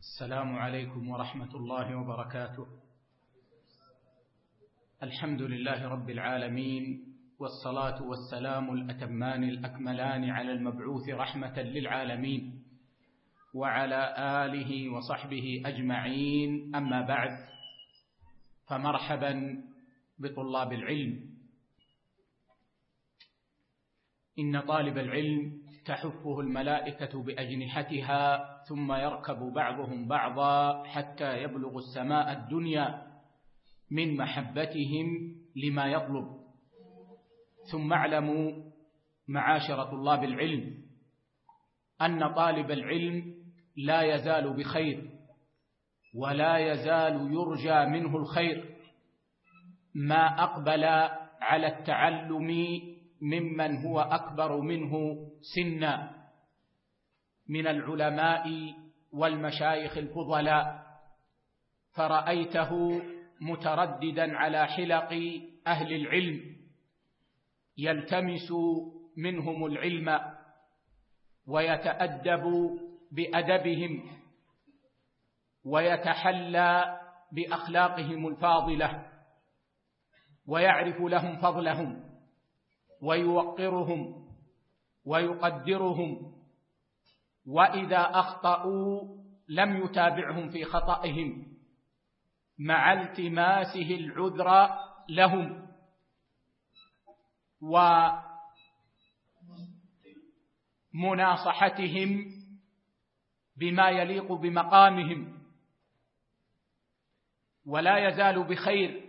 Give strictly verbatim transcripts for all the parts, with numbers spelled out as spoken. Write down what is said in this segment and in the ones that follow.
السلام عليكم ورحمة الله وبركاته. الحمد لله رب العالمين، والصلاة والسلام الأتمان الأكملان على المبعوث رحمة للعالمين وعلى آله وصحبه أجمعين. أما بعد، فمرحبا بطلاب العلم. إن طالب العلم تحفه الملائكة بأجنحتها ثم يركب بعضهم بعضا حتى يبلغ السماء الدنيا من محبتهم لما يطلب. ثم اعلموا معاشر طلاب العلم أن طالب العلم لا يزال بخير ولا يزال يرجى منه الخير ما أقبل على التعلم ممن هو أكبر منه سنا من العلماء والمشايخ الفضلاء، فرأيته مترددا على حلق أهل العلم يلتمس منهم العلم ويتأدب بأدبهم ويتحلى بأخلاقهم الفاضلة ويعرف لهم فضلهم ويوقرهم ويقدرهم، وإذا أخطأوا لم يتابعهم في خطئهم مع التماسه العذر لهم ومناصحتهم بما يليق بمقامهم. ولا يزال بخير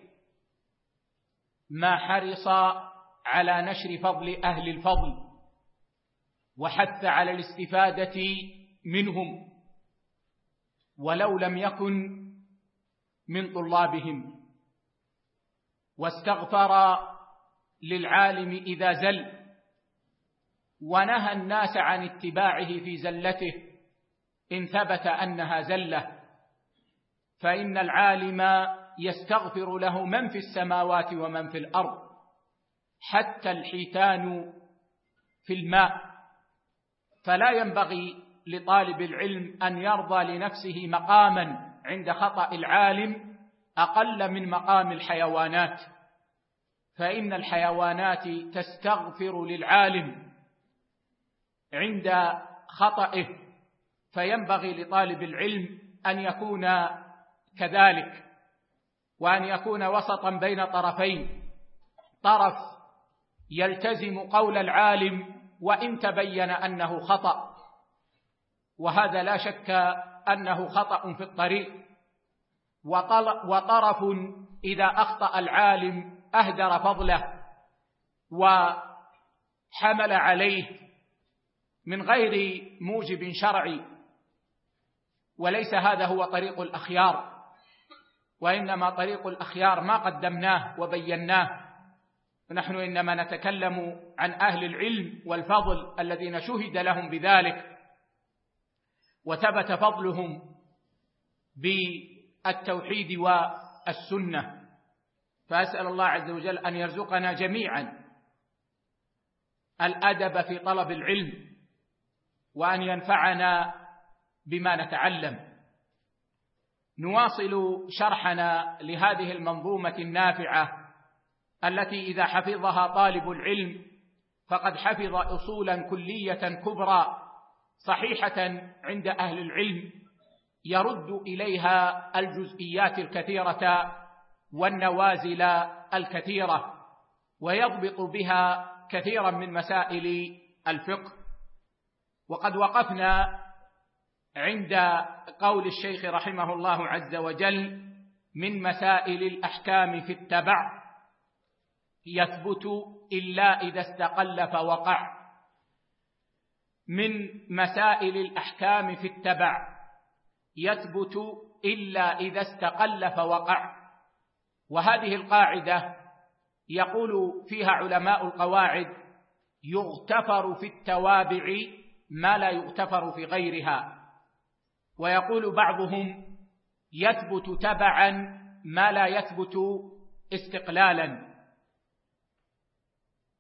ما حرص على نشر فضل أهل الفضل وحث على الاستفادة منهم ولو لم يكن من طلابهم، واستغفر للعالم إذا زل ونهى الناس عن اتباعه في زلته إن ثبت أنها زلة، فإن العالم يستغفر له من في السماوات ومن في الأرض حتى الحيتان في الماء. فلا ينبغي لطالب العلم أن يرضى لنفسه مقاما عند خطأ العالم أقل من مقام الحيوانات، فإن الحيوانات تستغفر للعالم عند خطئه، فينبغي لطالب العلم أن يكون كذلك، وأن يكون وسطا بين طرفين، طرف يلتزم قول العالم وإن تبين أنه خطأ، وهذا لا شك أنه خطأ في الطريق، وطرف إذا أخطأ العالم أهدر فضله وحمل عليه من غير موجب شرعي، وليس هذا هو طريق الأخيار، وإنما طريق الأخيار ما قدمناه وبيناه. ونحن إنما نتكلم عن أهل العلم والفضل الذين شهد لهم بذلك وثبت فضلهم بالتوحيد والسنة. فأسأل الله عز وجل أن يرزقنا جميعا الأدب في طلب العلم وأن ينفعنا بما نتعلم. نواصل شرحنا لهذه المنظومة النافعة التي إذا حفظها طالب العلم فقد حفظ أصولا كلية كبرى صحيحة عند أهل العلم يرد إليها الجزئيات الكثيرة والنوازل الكثيرة، ويضبط بها كثيرا من مسائل الفقه. وقد وقفنا عند قول الشيخ رحمه الله عز وجل: من مسائل الأحكام في التبع يثبت إلا إذا استقل فوقع. من مسائل الأحكام في التبع يثبت إلا إذا استقل فوقع. وهذه القاعدة يقول فيها علماء القواعد: يغتفر في التوابع ما لا يغتفر في غيرها. ويقول بعضهم: يثبت تبعا ما لا يثبت استقلالا.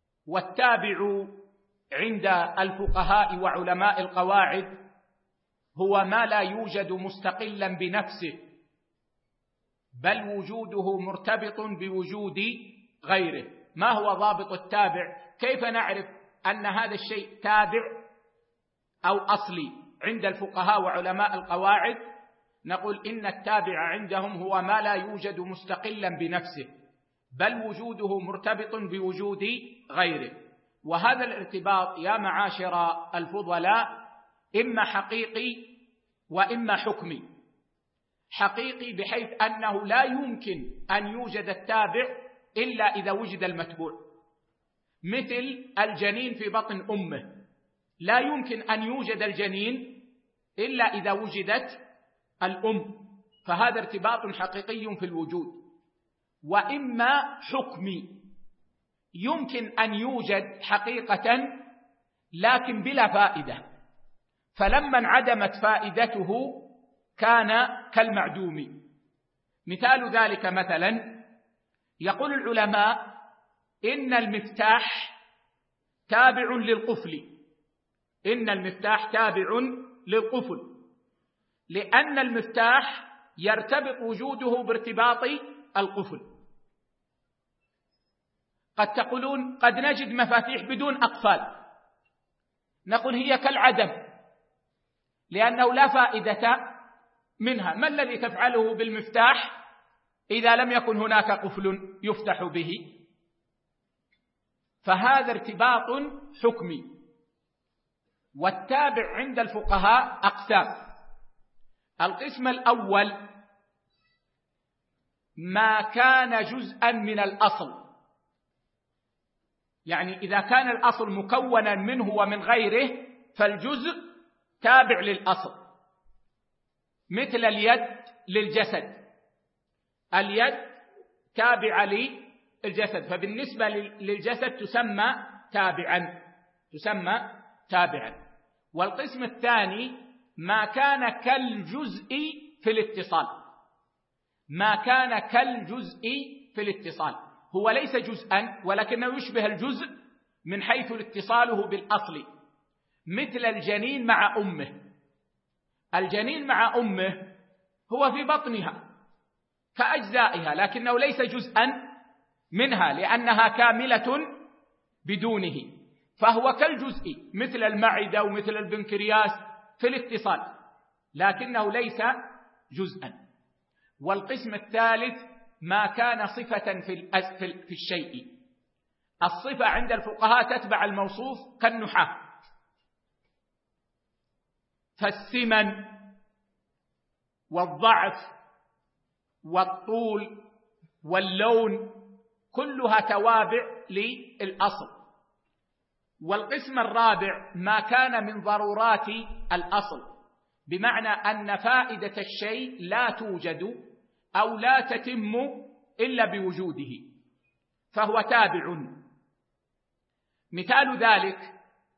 والتابع عند الفقهاء وعلماء القواعد هو ما لا يوجد مستقلا بنفسه، بل وجوده مرتبط بوجود غيره. ما هو ضابط التابع؟ كيف نعرف أن هذا الشيء تابع أو أصلي عند الفقهاء وعلماء القواعد؟ نقول إن التابع عندهم هو ما لا يوجد مستقلا بنفسه، بل وجوده مرتبط بوجود غيره. وهذا الارتباط يا معاشر الفضلاء إما حقيقي وإما حكمي. حقيقي بحيث أنه لا يمكن أن يوجد التابع إلا إذا وجد المتبوع، مثل الجنين في بطن أمه، لا يمكن أن يوجد الجنين إلا إذا وجدت الأم، فهذا ارتباط حقيقي في الوجود. وإما حكمي، يمكن أن يوجد حقيقة لكن بلا فائدة، فلما انعدمت فائدته كان كالمعدوم. مثال ذلك مثلا يقول العلماء إن المفتاح تابع للقفل، إن المفتاح تابع للقفل، لأن المفتاح يرتبط وجوده بارتباط القفل. قد تقولون قد نجد مفاتيح بدون أقفال، نقول هي كالعدم لأنه لا فائدة منها. ما الذي تفعله بالمفتاح إذا لم يكن هناك قفل يفتح به؟ فهذا ارتباط حكمي. والتابع عند الفقهاء أقسام. القسم الأول ما كان جزءا من الأصل، يعني إذا كان الأصل مكونا منه ومن غيره فالجزء تابع للأصل، مثل اليد للجسد، اليد تابعة للجسد، فبالنسبة للجسد تسمى تابعا، تسمى تابعا. والقسم الثاني ما كان كالجزء في الاتصال، ما كان كالجزء في الاتصال، هو ليس جزءا ولكنه يشبه الجزء من حيث اتصاله بالأصل، مثل الجنين مع أمه. الجنين مع أمه هو في بطنها كأجزائها، لكنه ليس جزءا منها لأنها كاملة بدونه، فهو كالجزء مثل المعدة ومثل البنكرياس في الاتصال، لكنه ليس جزءا. والقسم الثالث ما كان صفة في الشيء. الصفة عند الفقهاء تتبع الموصوف كالنحاة، فالسمن والضعف والطول واللون كلها توابع للأصل. والقسم الرابع ما كان من ضرورات الأصل، بمعنى أن فائدة الشيء لا توجد أو لا تتم إلا بوجوده، فهو تابع. مثال ذلك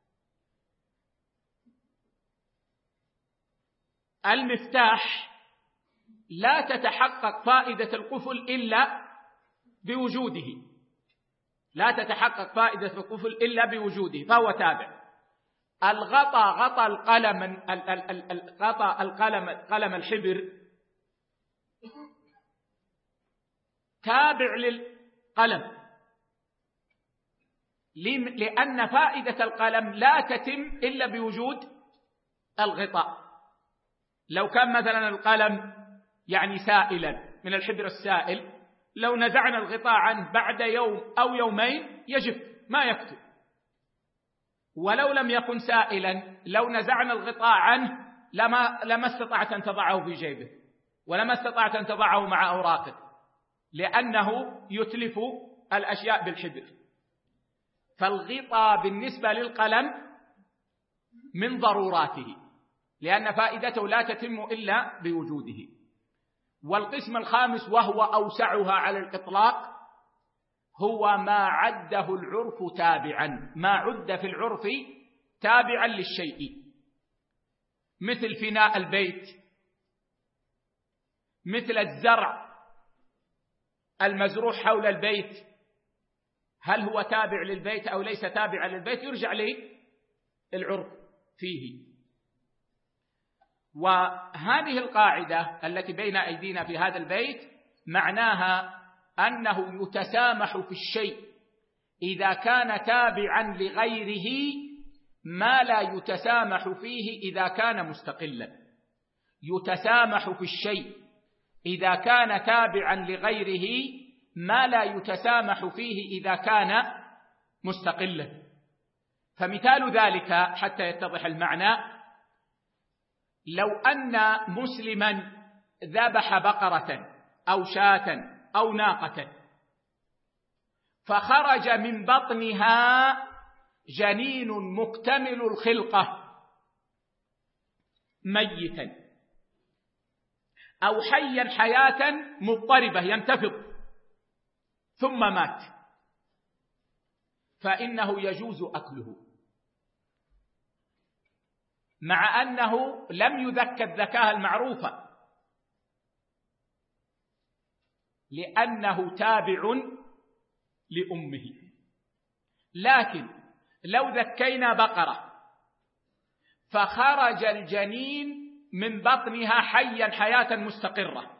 المفتاح لا تتحقق فائدة القفل إلا بوجوده، لا تتحقق فائدة القفل إلا بوجوده، فهو تابع. الغطاء غطى القلم غطى القلم قلم الحبر تابع للقلم، لأن فائدة القلم لا تتم إلا بوجود الغطاء. لو كان مثلا القلم يعني سائلا من الحبر السائل، لو نزعنا الغطاء عنه بعد يوم أو يومين يجف ما يكتب. ولو لم يكن سائلا لو نزعنا الغطاء عنه لما, لما استطعت أن تضعه في جيبه ولما استطعت أن تضعه مع أوراقك، لأنه يتلف الأشياء بالحبر. فالغطاء بالنسبة للقلم من ضروراته، لأن فائدته لا تتم إلا بوجوده. والقسم الخامس وهو أوسعها على الإطلاق هو ما عده العرف تابعا، ما عد في العرف تابعا للشيء، مثل فناء البيت، مثل الزرع المزروع حول البيت، هل هو تابع للبيت أو ليس تابعا للبيت؟ يرجع للعرف فيه. وهذه القاعدة التي بين أيدينا في هذا البيت معناها أنه يتسامح في الشيء إذا كان تابعا لغيره ما لا يتسامح فيه إذا كان مستقلا. يتسامح في الشيء إذا كان تابعا لغيره ما لا يتسامح فيه إذا كان مستقلا. فمثال ذلك حتى يتضح المعنى: لو أن مسلما ذبح بقرة أو شاة أو ناقة فخرج من بطنها جنين مكتمل الخلقة ميتا أو حيا حياة مضطربة ينتفض ثم مات، فإنه يجوز أكله، مع أنه لم يذك الذكاة المعروفة لأنه تابع لأمه. لكن لو ذكينا بقرة فخرج الجنين من بطنها حيا حياة مستقرة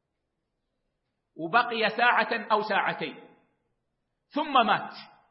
وبقي ساعة أو ساعتين ثم مات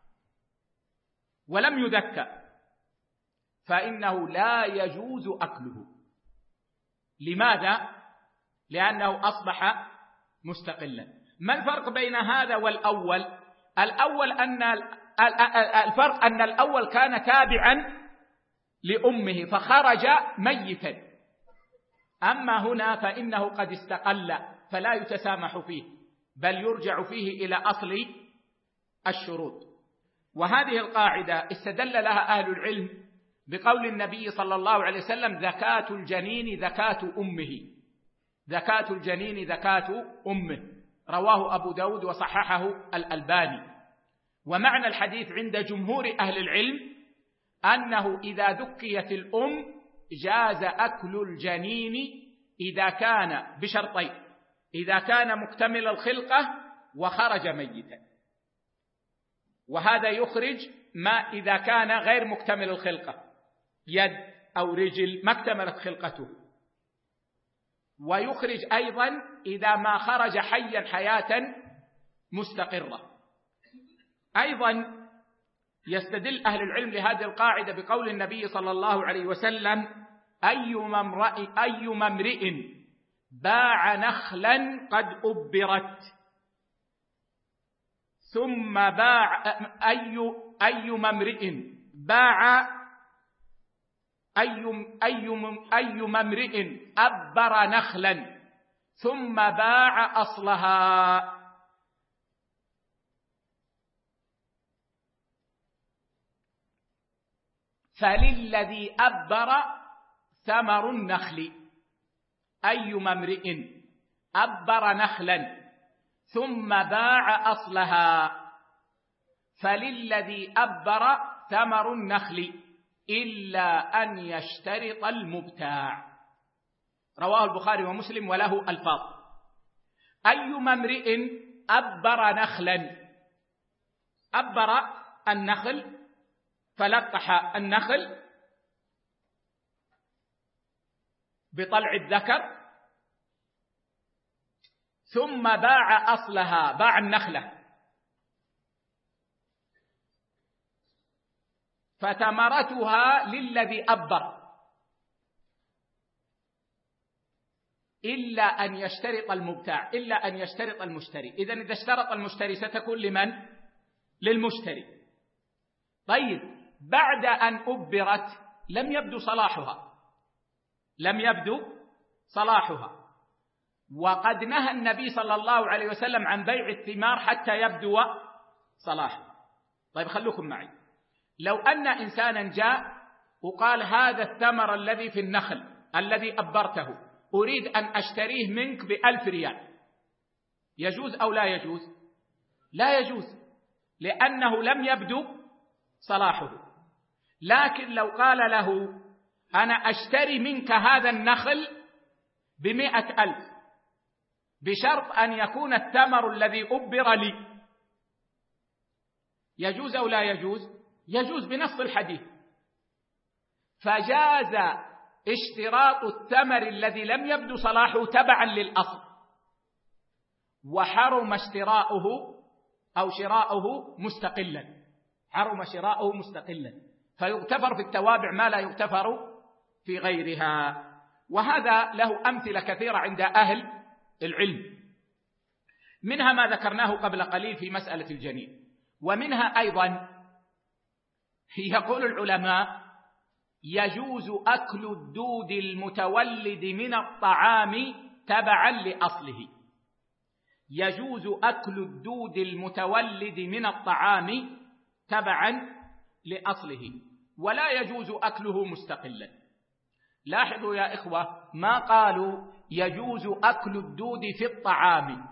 ولم يذكى، فإنه لا يجوز أكله. لماذا؟ لأنه أصبح مستقلا. ما الفرق بين هذا والأول؟ الأول أن الفرق أن الأول كان تابعا لأمه فخرج ميتا، أما هنا فإنه قد استقل فلا يتسامح فيه بل يرجع فيه إلى أصل الشروط. وهذه القاعدة استدل لها أهل العلم بقول النبي صلى الله عليه وسلم: زكاة الجنين زكاة أمه، زكاة الجنين زكاة أمه، رواه أبو داود وصححه الألباني. ومعنى الحديث عند جمهور أهل العلم أنه إذا ذكيت الأم جاز أكل الجنين إذا كان بشرطين: إذا كان مكتمل الخلقة وخرج ميتا، وهذا يخرج ما إذا كان غير مكتمل الخلقة، يد أو رجل ما اكتملت خلقته، ويخرج أيضا إذا ما خرج حيا حياة مستقرة. أيضا يستدل أهل العلم لهذه القاعدة بقول النبي صلى الله عليه وسلم: أيما امرئ أيما امرئ باع نخلا قد أبرت ثم باع أي أيما امرئ باع أيما امرئ أبر نخلا ثم باع أصلها فللذي أبر ثمر النخل. أيما امرئ أبر نخلا ثم باع أصلها فللذي أبر ثمر النخل إلا أن يشترط المبتاع. رواه البخاري ومسلم وله ألفاظ. أيما امرئ أبر نخلا، أبر النخل فلقح النخل بطلع الذكر ثم باع أصلها، باع النخلة، فثمرتها للذي أبر إلا أن يشترط المبتاع، إلا أن يشترط المشتري. إذن إذا اشترط المشتري ستكون لمن؟ للمشتري. طيب بعد أن أبرت لم يبدو صلاحها، لم يبدو صلاحها، وقد نهى النبي صلى الله عليه وسلم عن بيع الثمار حتى يبدو صلاحها. طيب خلوكم معي، لو أن إنسانا جاء وقال: هذا الثمر الذي في النخل الذي أبرته أريد أن أشتريه منك بألف ريال، يجوز أو لا يجوز؟ لا يجوز، لأنه لم يبدو صلاحه. لكن لو قال له: أنا أشتري منك هذا النخل بمئة ألف بشرط أن يكون الثمر الذي أبر لي، يجوز أو لا يجوز؟ يجوز بنص الحديث. فجاز اشتراط الثمر الذي لم يبدو صلاحه تبعا للأصل، وحرم اشتراؤه أو شراؤه مستقلا، حرم شراؤه مستقلا، فيغتفر في التوابع ما لا يغتفر في غيرها. وهذا له أمثلة كثيرة عند أهل العلم، منها ما ذكرناه قبل قليل في مسألة الجنين، ومنها أيضا يقول العلماء يجوز أكل الدود المتولد من الطعام تبعا لأصله، يجوز أكل الدود المتولد من الطعام تبعا لأصله، ولا يجوز أكله مستقلا. لاحظوا يا إخوة، ما قالوا يجوز أكل الدود في الطعام،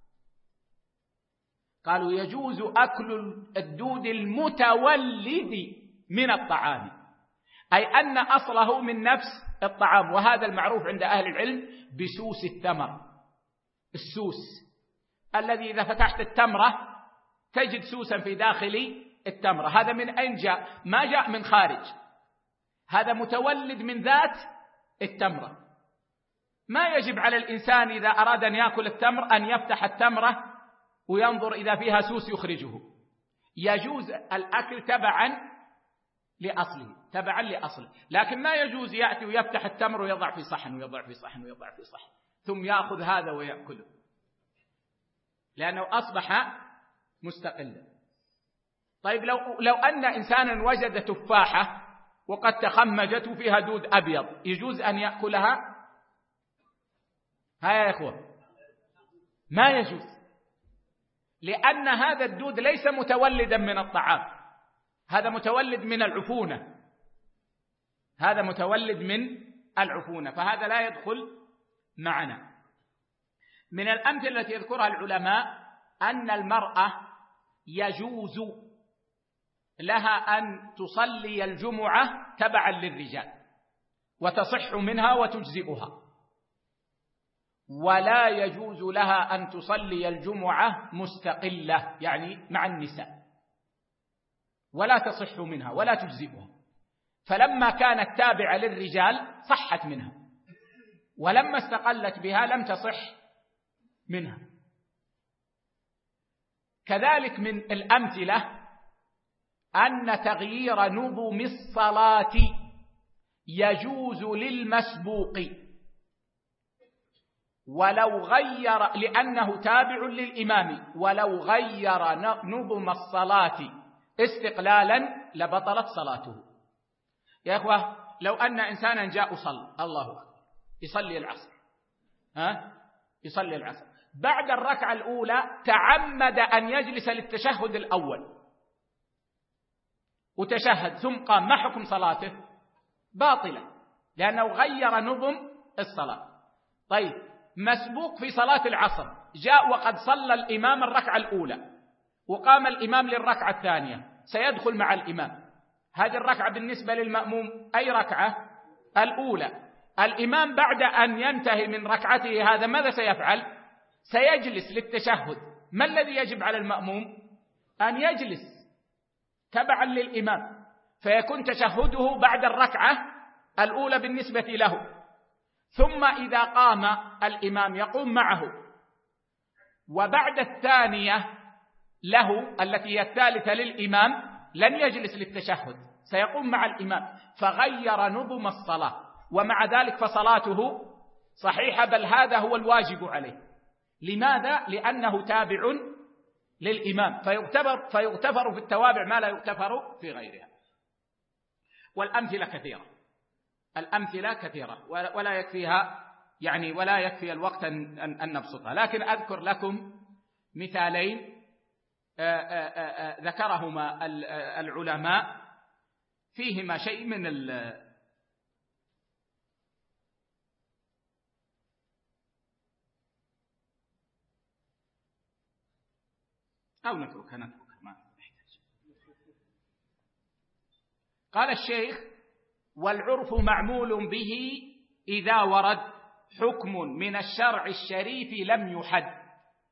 قالوا يجوز أكل الدود المتولد من الطعام، أي أن أصله من نفس الطعام، وهذا المعروف عند أهل العلم بسوس التمر. السوس الذي إذا فتحت التمرة تجد سوسا في داخل التمرة، هذا من أين جاء؟ ما جاء من خارج، هذا متولد من ذات التمرة. ما يجب على الإنسان إذا أراد أن يأكل التمر أن يفتح التمرة وينظر إذا فيها سوس يخرجه، يجوز الأكل تبعا لأصله، تبعا لأصله، لكن ما يجوز يأتي ويفتح التمر ويضع في صحن ويضع في صحن ويضع في صحن ثم يأخذ هذا ويأكله، لأنه أصبح مستقلا. طيب لو, لو أن إنسانا وجد تفاحة وقد تخمجت فيها دود أبيض، يجوز أن يأكلها؟ ها يا إخوة، ما يجوز، لأن هذا الدود ليس متولدا من الطعام، هذا متولد من العفونة، هذا متولد من العفونة، فهذا لا يدخل معنا. من الأمثلة التي يذكرها العلماء أن المرأة يجوز لها أن تصلي الجمعة تبعا للرجال وتصح منها وتجزئها، ولا يجوز لها أن تصلي الجمعة مستقلة يعني مع النساء، ولا تصح منها ولا تجزئها. فلما كانت تابعة للرجال صحت منها، ولما استقلت بها لم تصح منها. كذلك من الأمثلة أن تغيير نظم الصلاة يجوز للمسبوق ولو غير، لأنه تابع للإمام، ولو غير نظم الصلاة استقلالا لبطلت صلاته. يا أخوة، لو أن إنسانا جاء وصلى الله أكبر يصلي العصر، ها يصلي العصر، بعد الركعة الأولى تعمد أن يجلس للتشهد الأول وتشهد ثم قام، ما حكم صلاته؟ باطلة، لأنه غير نظم الصلاة. طيب مسبوق في صلاة العصر جاء وقد صلى الإمام الركعة الأولى وقام الإمام للركعة الثانية، سيدخل مع الإمام. هذه الركعة بالنسبة للمأموم أي ركعة؟ الأولى. الإمام بعد أن ينتهي من ركعته هذا ماذا سيفعل؟ سيجلس للتشهد. ما الذي يجب على المأموم؟ أن يجلس تبعا للإمام، فيكون تشهده بعد الركعة الأولى بالنسبة له، ثم إذا قام الإمام يقوم معه، وبعد الثانية له التي هي الثالثة للإمام لن يجلس للتشهد، سيقوم مع الإمام، فغير نظم الصلاة، ومع ذلك فصلاته صحيحة، بل هذا هو الواجب عليه. لماذا؟ لأنه تابع للإمام، فيغتفر, فيغتفر في التوابع ما لا يغتفر في غيرها. والأمثلة كثيرة، الأمثلة كثيرة ولا يكفيها يعني ولا يكفي الوقت أن, أن نبسطها، لكن أذكر لكم مثالين آآ آآ ذكرهما العلماء فيهما شيء من ال أو نتركها نتركها ما نحتاج. قال الشيخ: والعرف معمول به إذا ورد حكم من الشرع الشريف لم يحد.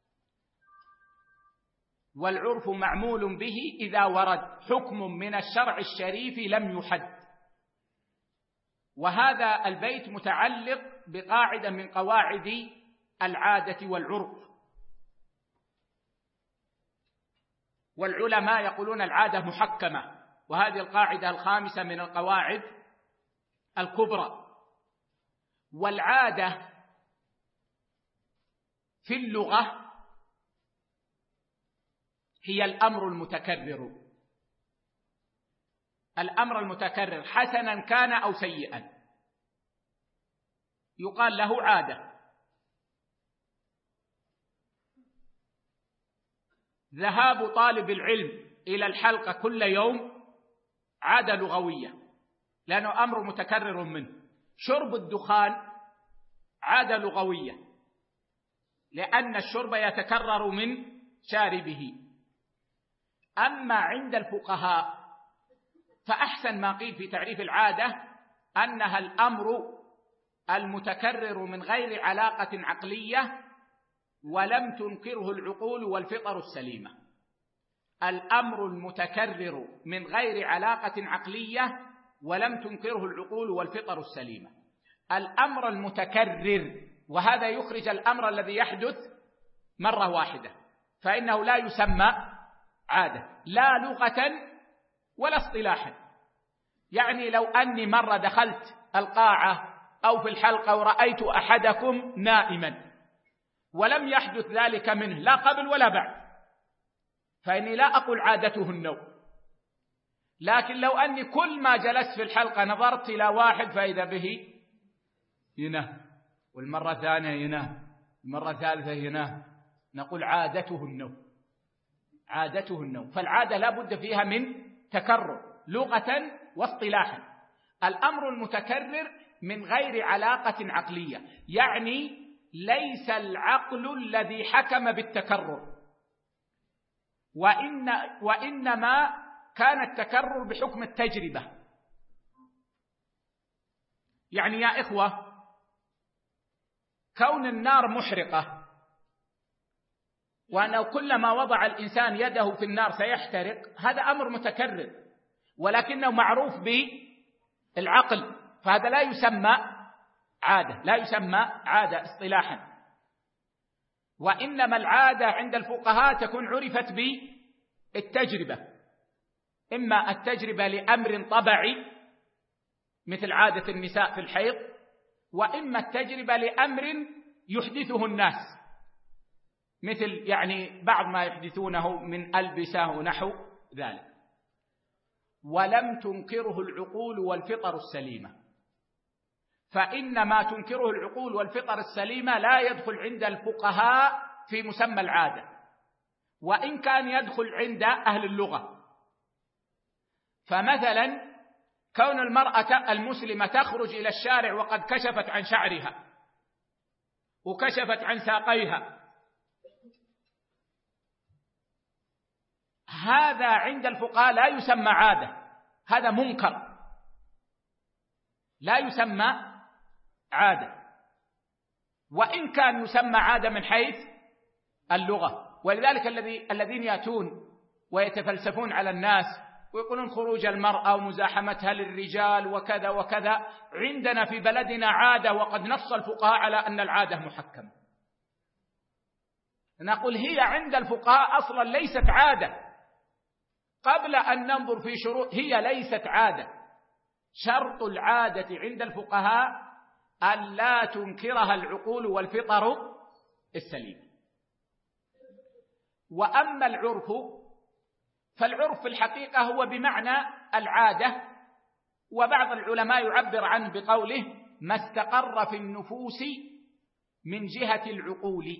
والعرف معمول به إذا ورد حكم من الشرع الشريف لم يحد. وهذا البيت متعلق بقاعدة من قواعد العادة والعرف، والعلماء يقولون العادة محكمة، وهذه القاعدة الخامسة من القواعد الكبرى. والعادة في اللغة هي الأمر المتكرر، الأمر المتكرر حسنا كان أو سيئا يقال له عادة. ذهاب طالب العلم إلى الحلقة كل يوم عادة لغوية لأنه أمر متكرر منه. شرب الدخان عادة لغوية لأن الشرب يتكرر من شاربه. أما عند الفقهاء فأحسن ما قيل في تعريف العادة أنها الأمر المتكرر من غير علاقة عقلية ولم تنكره العقول والفطر السليمة. الأمر المتكرر من غير علاقة عقلية ولم تنكره العقول والفطر السليمة. الأمر المتكرر، وهذا يخرج الأمر الذي يحدث مرة واحدة، فإنه لا يسمى عادة لا لغة ولا اصطلاحا. يعني لو أني مرة دخلت القاعة أو في الحلقة ورأيت أحدكم نائما ولم يحدث ذلك منه لا قبل ولا بعد، فإني لا أقول عادته النوم. لكن لو أني كل ما جلست في الحلقة نظرت إلى واحد فإذا به ينام، والمرة الثانية ينام، المرة الثالثة ينام، نقول عادته النوم، عادته النوم. فالعادة لا بد فيها من تكرر لغة واصطلاحا. الأمر المتكرر من غير علاقة عقلية، يعني ليس العقل الذي حكم بالتكرر، وإن وإنما كان التكرر بحكم التجربة. يعني يا إخوة، كون النار محرقة وأنه كلما وضع الإنسان يده في النار سيحترق، هذا أمر متكرر ولكنه معروف بالعقل، فهذا لا يسمى عادة، لا يسمى عادة اصطلاحا. وإنما العادة عند الفقهاء تكون عرفت بالتجربة، إما التجربة لأمر طبعي مثل عادة النساء في الحيض، وإما التجربة لأمر يحدثه الناس مثل يعني بعض ما يحدثونه من ألبسة ونحو ذلك. ولم تنكره العقول والفطر السليمة، فإن ما تنكره العقول والفطر السليمة لا يدخل عند الفقهاء في مسمى العادة، وإن كان يدخل عند أهل اللغة. فمثلا كون المرأة المسلمة تخرج إلى الشارع وقد كشفت عن شعرها وكشفت عن ساقيها، هذا عند الفقهاء لا يسمى عادة، هذا منكر، لا يسمى عادة، وإن كان يسمى عادة من حيث اللغة. ولذلك الذي الذين يأتون ويتفلسفون على الناس ويقولون خروج المرأة ومزاحمتها للرجال وكذا وكذا، عندنا في بلدنا عادة وقد نص الفقهاء على أن العادة محكمة. نقول هي عند الفقهاء أصلا ليست عادة، قبل أن ننظر في شروط هي ليست عادة. شرط العادة عند الفقهاء أن لا تنكرها العقول والفطر السليم. وأما العرف فالعرف في الحقيقة هو بمعنى العادة، وبعض العلماء يعبر عنه بقوله ما استقر في النفوس من جهة العقول،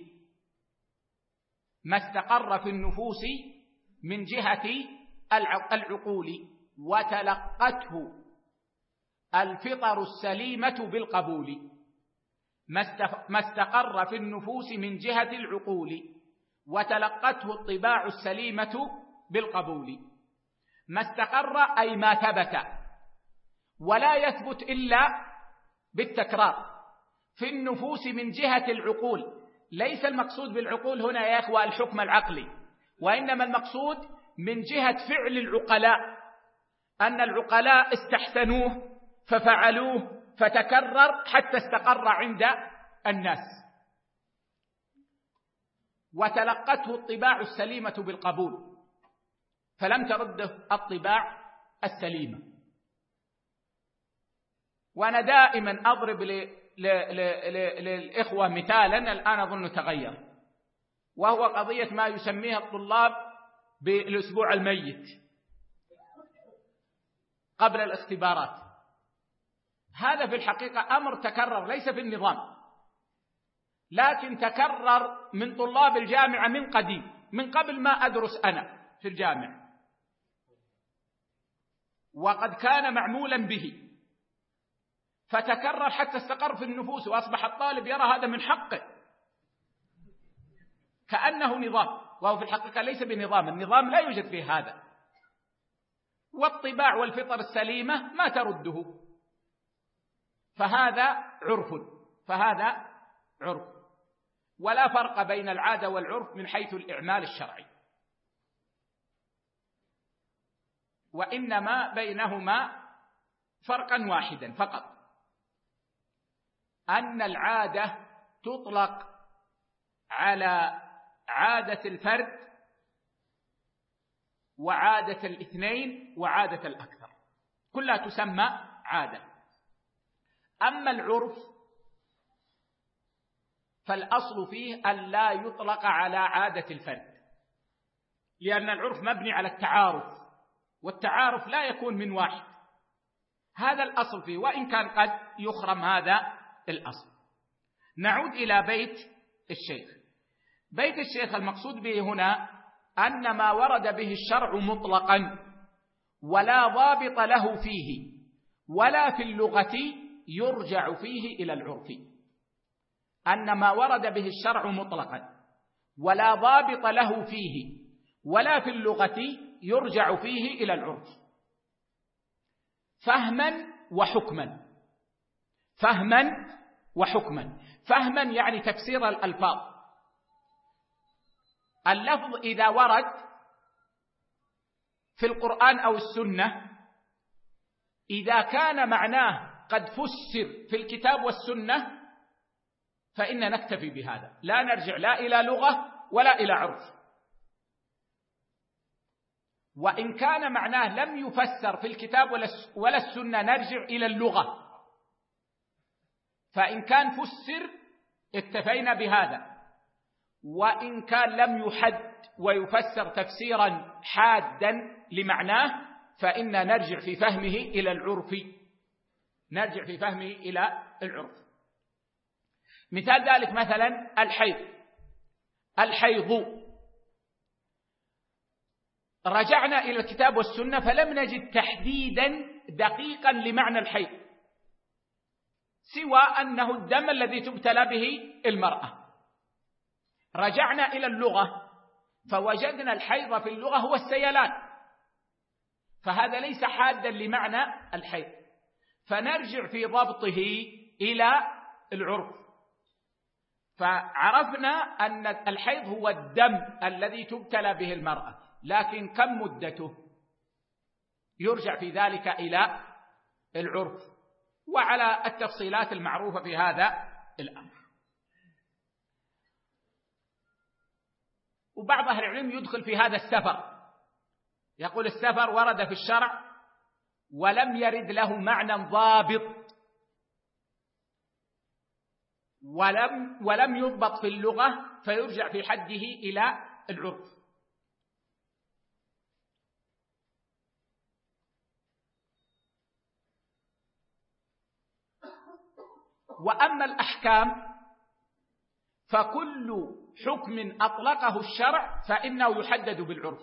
ما استقر في النفوس من جهة العقول وتلقته الفطر السليمة بالقبول. ما استقر في النفوس من جهة العقول وتلقته الطباع السليمة بالقبول. ما استقر أي ما ثبت، ولا يثبت إلا بالتكرار في النفوس من جهة العقول. ليس المقصود بالعقول هنا يا إخوة الحكم العقلي، وإنما المقصود من جهة فعل العقلاء، أن العقلاء استحسنوه ففعلوه فتكرر حتى استقر عند الناس، وتلقته الطباع السليمة بالقبول، فلم ترده الطباع السليمة. وأنا دائما أضرب للإخوة مثالا الآن أظن تغير، وهو قضية ما يسميها الطلاب بالأسبوع الميت قبل الاختبارات. هذا في الحقيقة أمر تكرر ليس في النظام، لكن تكرر من طلاب الجامعة من قديم، من قبل ما أدرس أنا في الجامعة، وقد كان معمولا به، فتكرر حتى استقر في النفوس، وأصبح الطالب يرى هذا من حقه كأنه نظام، وهو في الحقيقة ليس بنظام، النظام لا يوجد فيه هذا، والطباع والفطر السليمة ما ترده، فهذا عرف فهذا عرف ولا فرق بين العادة والعرف من حيث الإعمال الشرعي، وإنما بينهما فرقا واحدا فقط، أن العادة تطلق على عادة الفرد وعادة الاثنين وعادة الأكثر، كلها تسمى عادة. أما العرف فالأصل فيه أن لا يطلق على عادة الفرد، لأن العرف مبني على التعارف، والتعارف لا يكون من واحد، هذا الأصل فيه، وإن كان قد يخرم هذا الأصل. نعود إلى بيت الشيخ. بيت الشيخ المقصود به هنا أن ما ورد به الشرع مطلقا ولا ضابط له فيه ولا في اللغة يرجع فيه إلى العرف، أن ما ورد به الشرع مطلقا ولا ضابط له فيه ولا في اللغة يرجع فيه إلى العرف، فهما وحكما. فهما وحكما. فهما يعني تفسير الألفاظ. اللفظ إذا ورد في القرآن أو السنة، إذا كان معناه قد فسر في الكتاب والسنة فإن نكتفي بهذا، لا نرجع لا إلى لغة ولا إلى عرف. وإن كان معناه لم يفسر في الكتاب ولا السنة نرجع إلى اللغة، فإن كان فسر اكتفينا بهذا، وإن كان لم يحد ويفسر تفسيرا حادا لمعناه فإن نرجع في فهمه إلى العرف نرجع في فهمه إلى العرف. مثال ذلك مثلا الحيض. الحيض رجعنا إلى الكتاب والسنة فلم نجد تحديدا دقيقا لمعنى الحيض، سوى أنه الدم الذي تبتلى به المرأة. رجعنا إلى اللغة فوجدنا الحيض في اللغة هو السيلان، فهذا ليس حادا لمعنى الحيض، فنرجع في ضبطه إلى العرف. فعرفنا أن الحيض هو الدم الذي تبتلى به المرأة، لكن كم مدته يرجع في ذلك إلى العرف، وعلى التفصيلات المعروفة في هذا الأمر. وبعض أهل العلم يدخل في هذا السفر، يقول السفر ورد في الشرع ولم يرد له معنى ضابط، ولم ولم يضبط في اللغة فيرجع في حده إلى العرف. وأما الأحكام فكل حكم أطلقه الشرع فإنه يحدد بالعرف.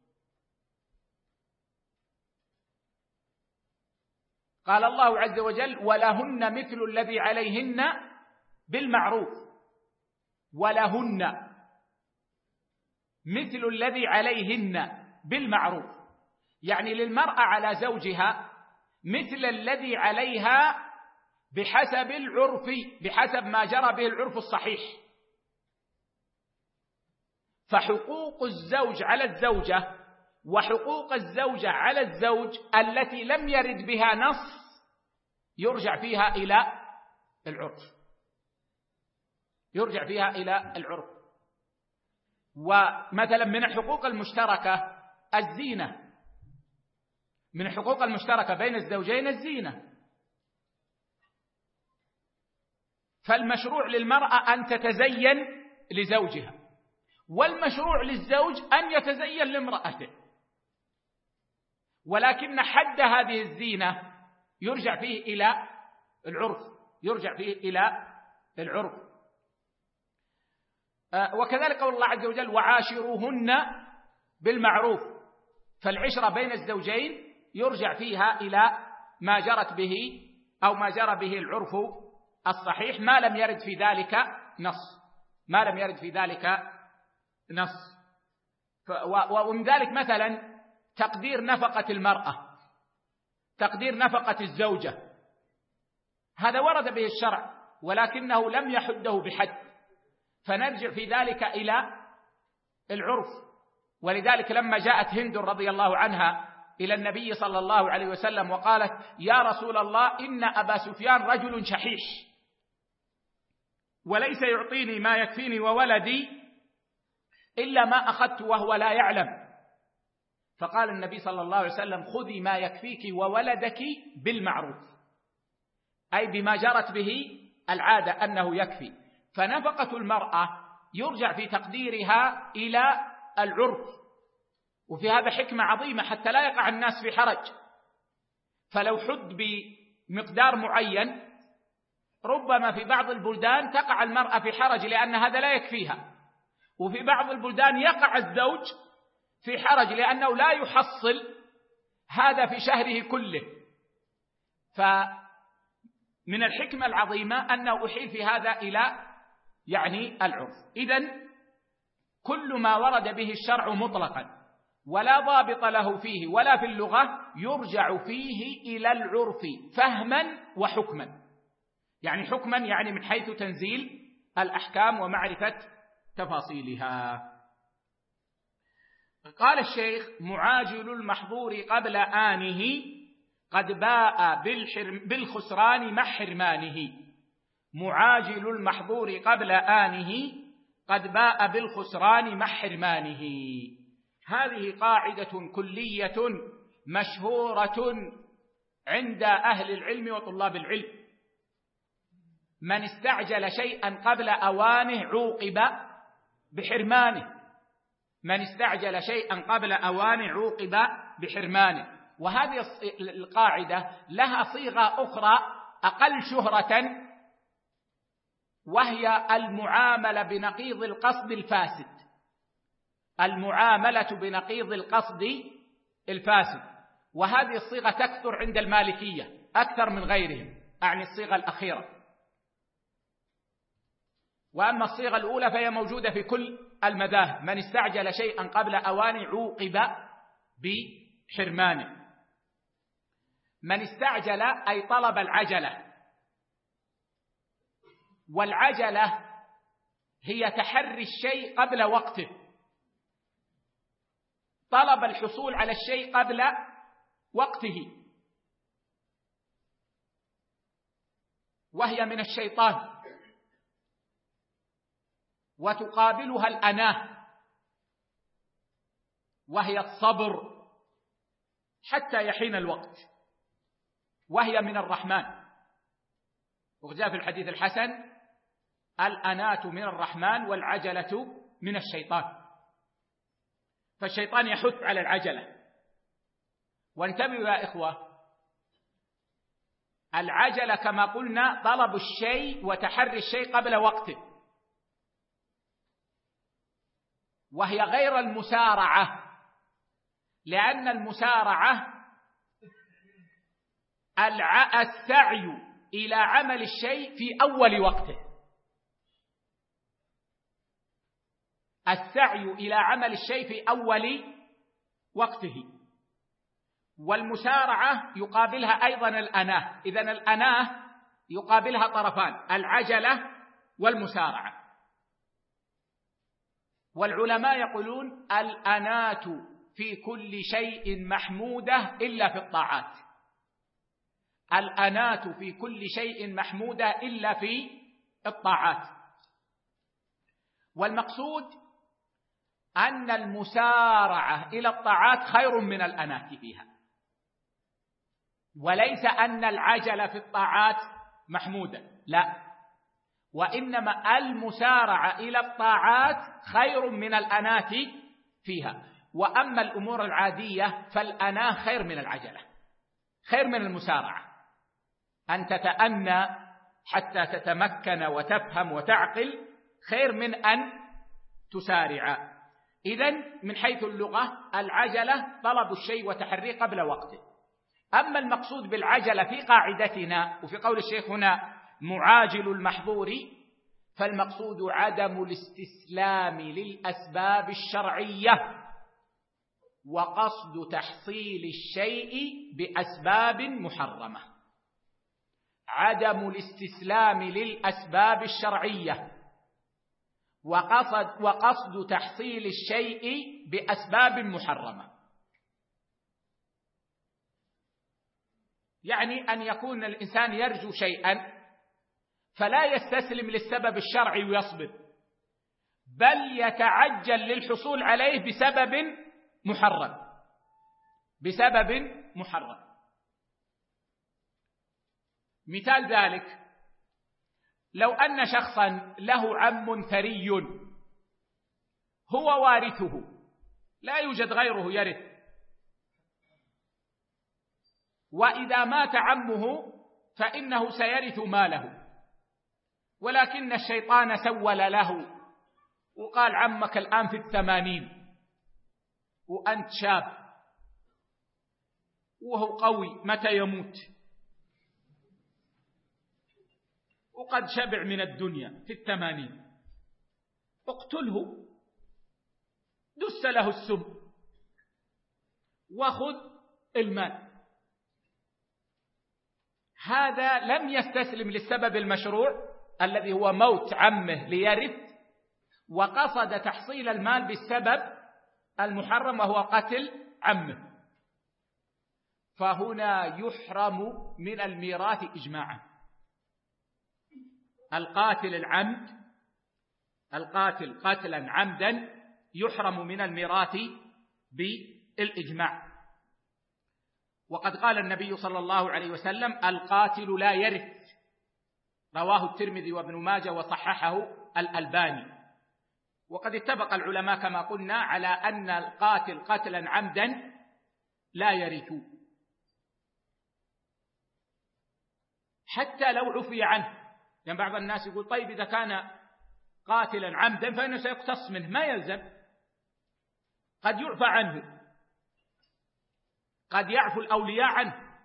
قال الله عز وجل: ولهن مثل الذي عليهن بالمعروف. ولهن مثل الذي عليهن بالمعروف، يعني للمرأة على زوجها مثل الذي عليها بحسب العرف، بحسب ما جرى به العرف الصحيح. فحقوق الزوج على الزوجة وحقوق الزوجة على الزوج التي لم يرد بها نص يرجع فيها إلى العرف، يرجع فيها إلى العرف. ومثلا من الحقوق المشتركة الزينة، من الحقوق المشتركة بين الزوجين الزينة، فالمشروع للمرأة أن تتزين لزوجها، والمشروع للزوج أن يتزين لامرأته، ولكن حد هذه الزينة يرجع فيه إلى العرف، يرجع فيه إلى العرف. وكذلك قول الله عز وجل وعاشروهن بالمعروف، فالعشرة بين الزوجين يرجع فيها إلى ما جرت به أو ما جرى به العرف الصحيح، ما لم يرد في ذلك نص، ما لم يرد في ذلك نص. ومن ذلك مثلا تقدير نفقة المرأة، تقدير نفقة الزوجة، هذا ورد به الشرع ولكنه لم يحده بحد، فنرجع في ذلك إلى العرف. ولذلك لما جاءت هند رضي الله عنها إلى النبي صلى الله عليه وسلم وقالت يا رسول الله إن أبا سفيان رجل شحيح وليس يعطيني ما يكفيني وولدي إلا ما أخذت وهو لا يعلم، فقال النبي صلى الله عليه وسلم خذي ما يكفيك وولدك بالمعروف، أي بما جرت به العادة أنه يكفي. فنفقة المرأة يرجع في تقديرها إلى العرف، وفي هذا حكمة عظيمة حتى لا يقع الناس في حرج. فلو حد بمقدار معين ربما في بعض البلدان تقع المرأة في حرج لأن هذا لا يكفيها، وفي بعض البلدان يقع الزوج في حرج لأنه لا يحصل هذا في شهره كله. فمن الحكمة العظيمة أنه أحيل في هذا إلى يعني العرف. إذن كل ما ورد به الشرع مطلقا ولا ضابط له فيه ولا في اللغة يرجع فيه إلى العرف فهما وحكما، يعني حكما يعني من حيث تنزيل الأحكام ومعرفة تفاصيلها. قال الشيخ معاجل المحظور قبل آنه قد باء بالخسران مع حرمانه. معاجل المحظور قبل آنه قد باء بالخسران مع حرمانه. هذه قاعدة كلية مشهورة عند أهل العلم وطلاب العلم. من استعجل شيئا قبل أوانه عوقب بحرمانه، من استعجل شيئا قبل أوانه عوقب بحرمانه. وهذه القاعدة لها صيغة أخرى أقل شهرة، وهي المعاملة بنقيض القصد الفاسد، المعاملة بنقيض القصد الفاسد. وهذه الصيغة تكثر عند المالكية أكثر من غيرهم، أعني الصيغة الأخيرة. وأما الصيغة الأولى فهي موجودة في كل المذاهب، من استعجل شيئا قبل أوانه عوقب بحرمانه. من استعجل أي طلب العجلة، والعجلة هي تحري الشيء قبل وقته، طلب الحصول على الشيء قبل وقته، وهي من الشيطان. وتقابلها الأناة، وهي الصبر حتى يحين الوقت، وهي من الرحمن. وجاء في الحديث الحسن الأناة من الرحمن والعجلة من الشيطان. فالشيطان يحث على العجلة. وانتبهوا يا إخوة، العجلة كما قلنا طلب الشيء وتحري الشيء قبل وقته، وهي غير المسارعة، لأن المسارعة السعي إلى عمل الشيء في أول وقته، السعي إلى عمل الشيء في أول وقته. والمسارعة يقابلها أيضا الأناة. إذن الأناة يقابلها طرفان، العجلة والمسارعة. والعلماء يقولون الأناة في كل شيء محمودة إلا في الطاعات، الأنات في كل شيء محمودة إلا في الطاعات. والمقصود أن المسارعة إلى الطاعات خير من الأنات فيها، وليس أن العجلة في الطاعات محمودة، لا، وإنما المسارعة إلى الطاعات خير من الأنات فيها. وأما الأمور العادية فالأناة خير من العجلة، خير من المسارعة. أن تتأنى حتى تتمكن وتفهم وتعقل خير من أن تسارع. إذن من حيث اللغة العجلة طلب الشيء وتحريه قبل وقته. أما المقصود بالعجلة في قاعدتنا وفي قول الشيخ هنا معاجل المحظور، فالمقصود عدم الاستسلام للأسباب الشرعية وقصد تحصيل الشيء بأسباب محرمة. عدم الاستسلام للأسباب الشرعية وقصد, وقصد تحصيل الشيء بأسباب محرمة، يعني أن يكون الإنسان يرجو شيئا فلا يستسلم للسبب الشرعي ويصبر، بل يتعجل للحصول عليه بسبب محرم بسبب محرم. مثال ذلك لو أن شخصا له عم ثري هو وارثه، لا يوجد غيره يرث، وإذا مات عمه فإنه سيرث ماله، ولكن الشيطان سول له وقال عمك الآن في الثمانين وأنت شاب وهو قوي، متى يموت وقد شبع من الدنيا في الثمانين، اقتله، دس له السم وخذ المال. هذا لم يستسلم للسبب المشروع الذي هو موت عمه ليرث، وقصد تحصيل المال بالسبب المحرم وهو قتل عمه، فهنا يحرم من الميراث إجماعا. القاتل العمد القاتل قتلا عمدا يحرم من الميراث بالإجماع. وقد قال النبي صلى الله عليه وسلم القاتل لا يرث، رواه الترمذي وابن ماجه وصححه الألباني. وقد اتفق العلماء كما قلنا على أن القاتل قتلا عمدا لا يرث، حتى لو عفي عنه. يعني بعض الناس يقول طيب إذا كان قاتلا عمدا فإنه سيقتص منه، ما يلزم، قد يعفى عنه، قد يعفو الأولياء عنه،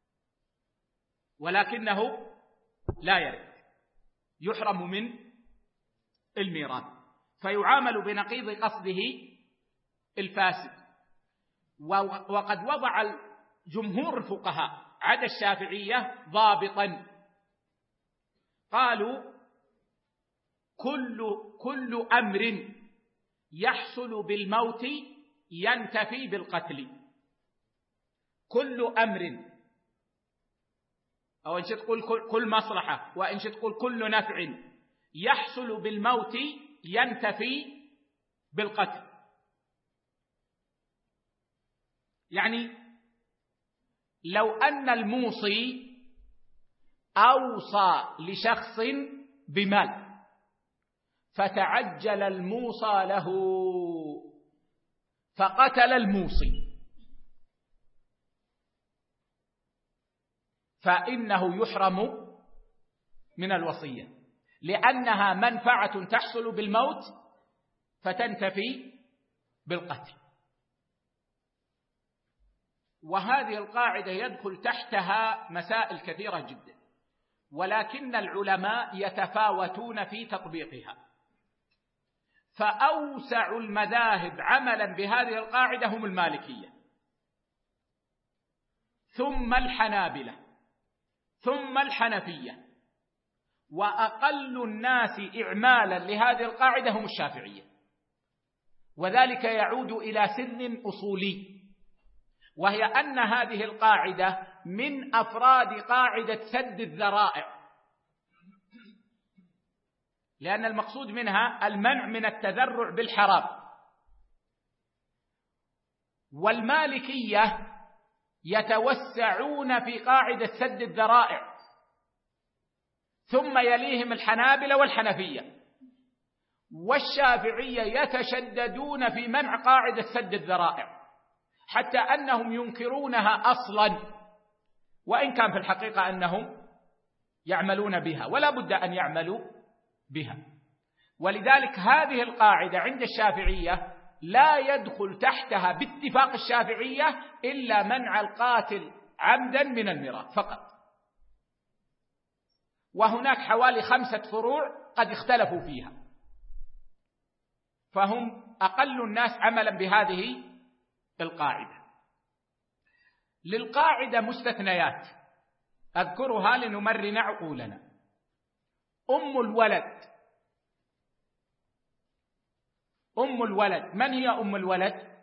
ولكنه لا يرث، يحرم من الميراث، فيعامل بنقيض قصده الفاسد. وقد وضع جمهور الفقهاء عدا الشافعية ضابطا، قالوا كل كل أمر يحصل بالموت ينتفي بالقتل. كل أمر، أو إن شئت تقول كل مصلحة، وإن شئت تقول كل نفع يحصل بالموت ينتفي بالقتل. يعني لو أن الموصي أوصى لشخص بمال فتعجل الموصى له فقتل الموصي، فإنه يحرم من الوصية، لأنها منفعة تحصل بالموت فتنتفي بالقتل. وهذه القاعدة يدخل تحتها مسائل كثيرة جدا، ولكن العلماء يتفاوتون في تطبيقها. فأوسع المذاهب عملا بهذه القاعدة هم المالكية، ثم الحنابلة، ثم الحنفية، وأقل الناس إعمالا لهذه القاعدة هم الشافعية. وذلك يعود إلى سن أصولي، وهي أن هذه القاعدة من أفراد قاعدة سد الذرائع، لأن المقصود منها المنع من التذرع بالحرام. والمالكية يتوسعون في قاعدة سد الذرائع، ثم يليهم الحنابلة والحنفية، والشافعية يتشددون في منع قاعدة سد الذرائع، حتى أنهم ينكرونها أصلا، وإن كان في الحقيقة أنهم يعملون بها ولا بد أن يعملوا بها. ولذلك هذه القاعدة عند الشافعية لا يدخل تحتها باتفاق الشافعية إلا منع القاتل عمدا من الميراث فقط. وهناك حوالي خمسة فروع قد اختلفوا فيها، فهم أقل الناس عملا بهذه القاعدة. للقاعدة مستثنيات أذكرها لنمرن عقولنا. أم الولد، أم الولد من هي أم الولد؟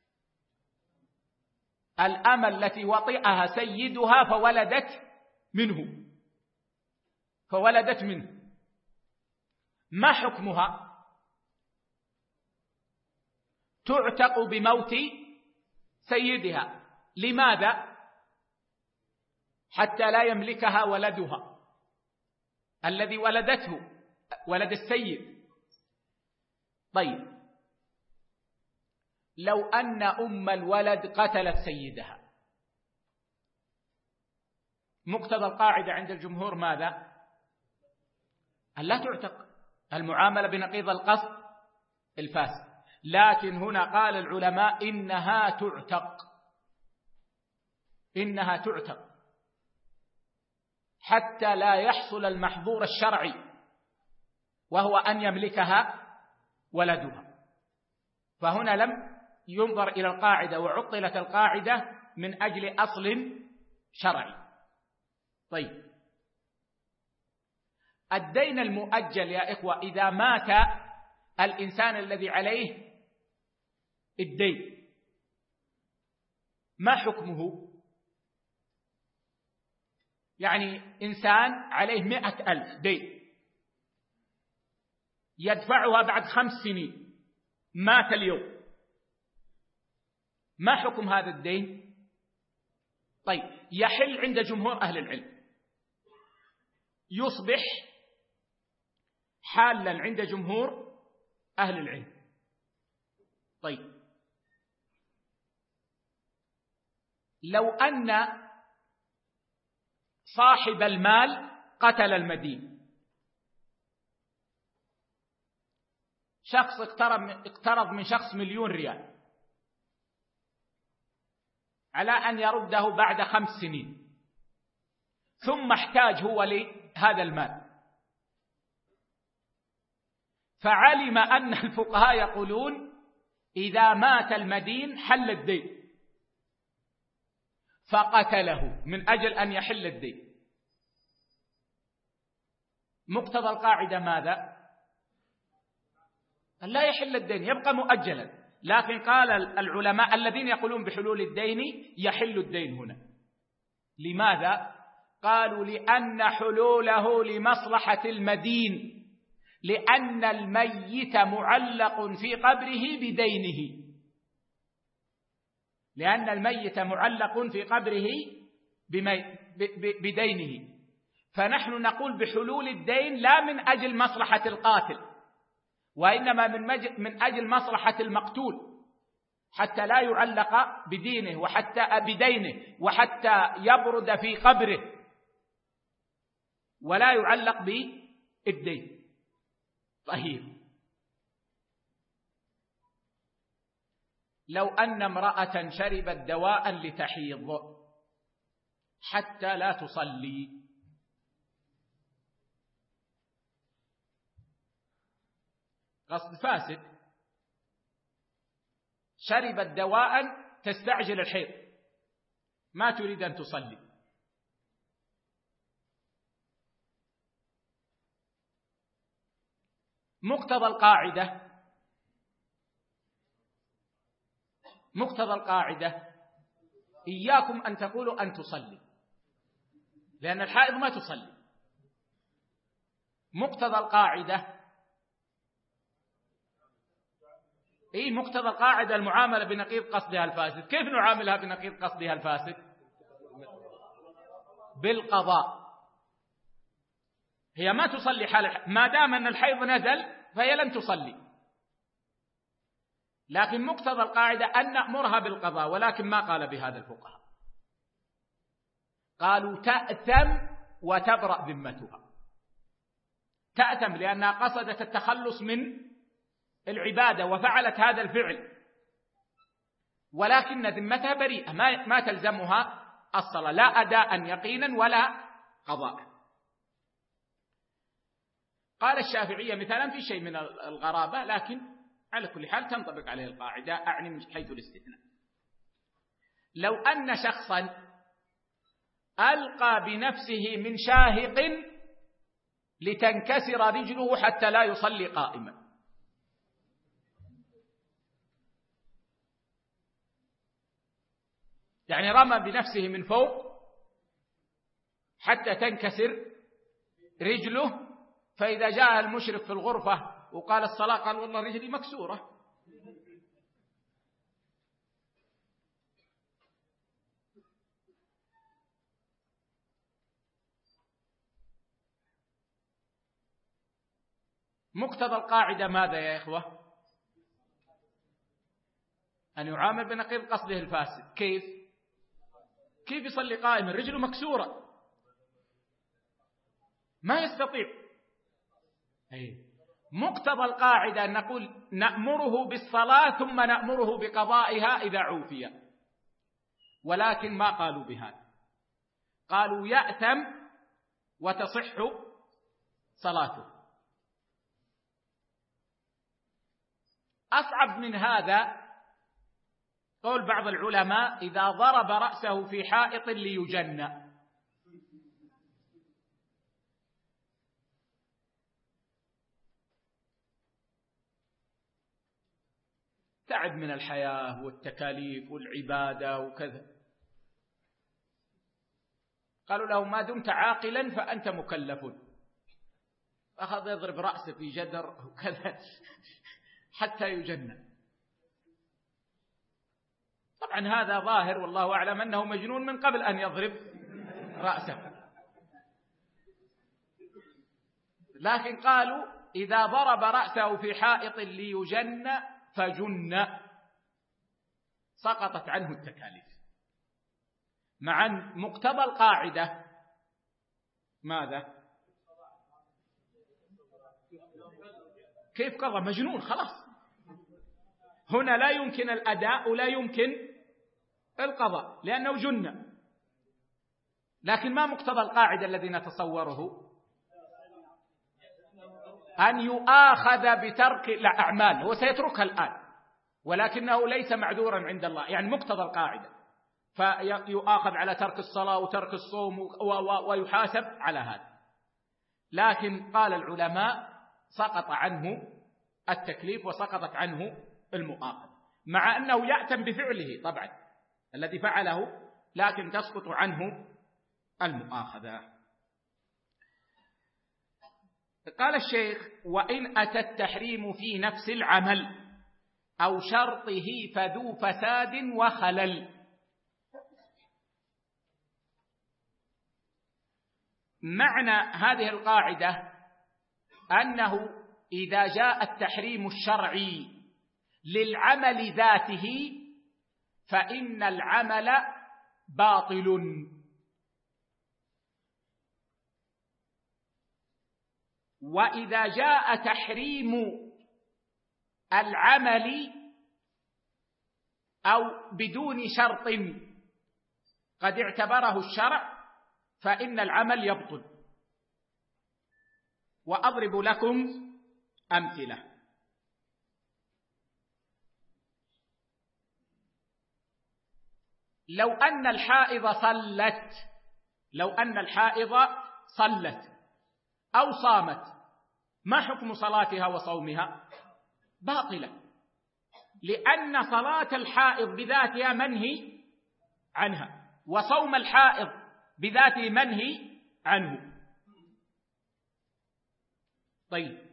الأمة التي وطئها سيدها فولدت منه فولدت منه ما حكمها؟ تعتق بموت سيدها. لماذا؟ حتى لا يملكها ولدها الذي ولدته، ولد السيد. طيب، لو أن أم الولد قتلت سيدها، مقتضى القاعدة عند الجمهور ماذا؟ أن لا تعتق، المعاملة بنقيض القصد الفاسد. لكن هنا قال العلماء إنها تعتق، إنها تعتق حتى لا يحصل المحظور الشرعي وهو أن يملكها ولدها. فهنا لم ينظر إلى القاعدة وعطلت القاعدة من أجل أصل شرعي. طيب، الدين المؤجل يا إخوة، إذا مات الإنسان الذي عليه الدين ما حكمه؟ يعني إنسان عليه مئة ألف دين يدفعها بعد خمس سنين، مات اليوم، ما حكم هذا الدين؟ طيب، يحل عند جمهور أهل العلم، يصبح حالا عند جمهور أهل العلم. طيب، لو أن صاحب المال قتل المدين، شخص اقترض من شخص مليون ريال على أن يرده بعد خمس سنين، ثم احتاج هو لهذا المال، فعلم أن الفقهاء يقولون إذا مات المدين حل الدين، فقتله من أجل أن يحل الدين. مقتضى القاعدة ماذا؟ أن لا يحل الدين، يبقى مؤجلا. لكن قال العلماء الذين يقولون بحلول الدين يحل الدين هنا. لماذا؟ قالوا لأن حلوله لمصلحة المدين، لأن الميت معلق في قبره بدينه، لأن الميت معلق في قبره بدينه. فنحن نقول بحلول الدين لا من أجل مصلحة القاتل، وإنما من أجل مصلحة المقتول، حتى لا يعلق بدينه وحتى بدينه وحتى يبرد في قبره ولا يعلق بالدين. طيب، لو أن امرأة شربت دواء لتحيض حتى لا تصلي، قصد فاسد، شربت دواء تستعجل الحيض ما تريد أن تصلي، مقتضى القاعدة مقتضى القاعدة إياكم أن تقولوا أن تصلي، لأن الحائض ما تصلي. مقتضى القاعدة إيه مقتضى القاعدة المعاملة بنقيض قصدها الفاسد. كيف نعاملها بنقيض قصدها الفاسد؟ بالقضاء. هي ما تصلي حال ما دام أن الحيض نزل فهي لن تصلي، لكن مقتضى القاعدة أن نأمرها بالقضاء، ولكن ما قال بهذا الفقهاء، قالوا تأثم وتبرأ ذمتها. تأثم لأنها قصدت التخلص من العبادة وفعلت هذا الفعل، ولكن ذمتها بريئة، ما ما تلزمها الصلاة، لا أداء يقينا ولا قضاء. قال الشافعية مثلا في شيء من الغرابة، لكن على كل حال تنطبق عليه القاعدة، أعني من حيث الاستثناء. لو أن شخصا ألقى بنفسه من شاهق لتنكسر رجله حتى لا يصلي قائما، يعني رمى بنفسه من فوق حتى تنكسر رجله، فإذا جاء المشرف في الغرفة وقال الصلاة قال والله رجلي مكسورة، مقتضى القاعدة ماذا يا إخوة؟ أن يعامل بنقيض قصده الفاسد. كيف؟ كيف يصلي قائما رجله مكسورة ما يستطيع؟ أي. مقتضى القاعدة أن نقول نأمره بالصلاة ثم نأمره بقضائها إذا عوفي، ولكن ما قالوا بهذا، قالوا يأثم وتصح صلاته. أصعب من هذا قول بعض العلماء إذا ضرب رأسه في حائط ليجن. تعب من الحياة والتكاليف والعبادة وكذا، قالوا له ما دمت عاقلا فأنت مكلف، أخذ يضرب رأسه في جدر وكذا حتى يجن. طبعا هذا ظاهر والله أعلم أنه مجنون من قبل أن يضرب رأسه، لكن قالوا إذا ضرب رأسه في حائط ليجن فجن سقطت عنه التكاليف، مع مقتضى القاعدة ماذا؟ كيف قضى؟ مجنون خلاص، هنا لا يمكن الأداء ولا يمكن القضاء لأنه جن. لكن ما مقتضى القاعدة الذي نتصوره؟ أن يؤاخذ بترك الأعمال، هو سيتركها الآن ولكنه ليس معذورا عند الله، يعني مقتضى القاعدة، فيؤاخذ على ترك الصلاة وترك الصوم ويحاسب على هذا. لكن قال العلماء سقط عنه التكليف وسقطت عنه المؤاخذة، مع أنه يأتم بفعله طبعا الذي فعله، لكن تسقط عنه المؤاخذة. قال الشيخ وإن أتى التحريم في نفس العمل أو شرطه فذو فساد وخلل. معنى هذه القاعدة أنه إذا جاء التحريم الشرعي للعمل ذاته فإن العمل باطل، وإذا جاء تحريم العمل أو بدون شرط قد اعتبره الشرع فإن العمل يبطل. وأضرب لكم أمثلة. لو أن الحائض صلت لو أن الحائض صلت أو صامت، ما حكم صلاتها وصومها؟ باطلة، لأن صلاة الحائض بذاتها منهي عنها، وصوم الحائض بذاته منهي عنه. طيب،